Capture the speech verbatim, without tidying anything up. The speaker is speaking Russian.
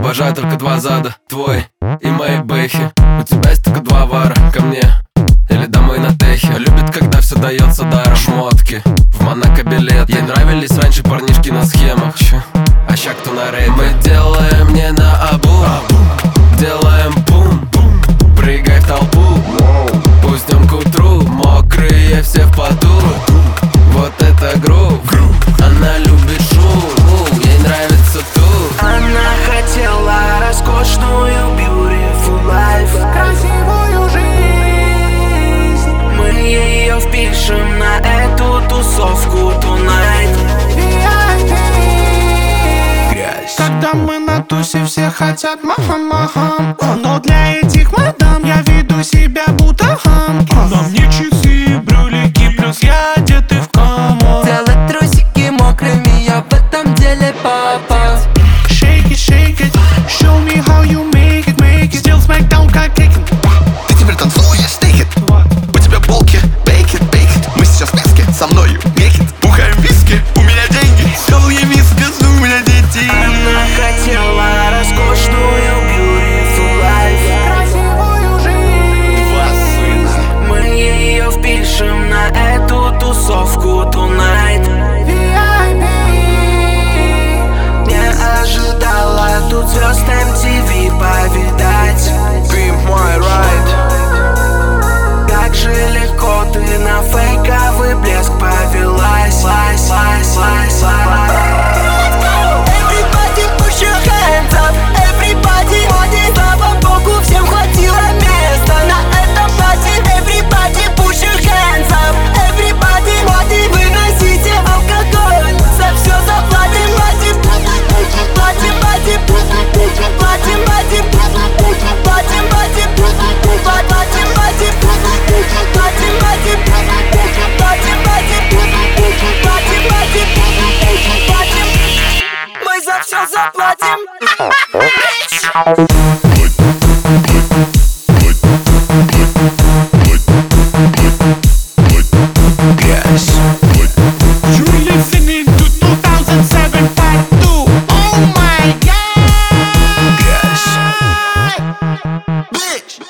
Уважаю только два зада, твой и мои бэхи. У тебя есть только два вара, ко мне или домой на техе. Любит, когда все дается даром. Шмотки, в Монако билет. Ей нравились раньше парнишки на схемах. А ща кто на рейд. Мы делаем не на обум, делаем бум, прыгай в толпу. Пустим к утру, мокрые все в поту. Вот это грув, она любит шум, ей нравится тут. Она хотела роскошную beautiful life, красивую жизнь. Мы ее впишем на эту тусовку tonight. Грязь. Когда мы на тусе, все хотят махам-махам, но для этих мадам я веду себя будто хам. На мне часы, брюлики, плюс я одетый в кому. Делать трусики мокрыми, я в этом деле папа. Shake it, shake it, show me how you make it, make it. Still smackdown как кикинг. Ты теперь танцуешь, take it. У тебя булки, bake it, bake it. Мы сейчас в песке, со мною make it. Бухаем виски, у меня деньги. Сделал я вискас, у меня дети. Она хотела роскошную beautiful life, красивую жизнь. Мы ее впишем на эту тусовку tonight. Не ожидала тут звезд эм ти ви повидать. Be my ride. Как же легко ты на фейковый блеск повелась. Лась, лась, лась, лась. Everybody push your hands up, everybody, слава богу, всем хватило места на этом платье. Everybody push your hands up, everybody, выносите алкоголь, за все заплатим, платим, платим, платим, платим, платим, платим, платим, платим, платим, платим, платим, платим, платим, платим. Мы за все заплатим. You're listening to two thousand seven part two. Oh my god. Bitch.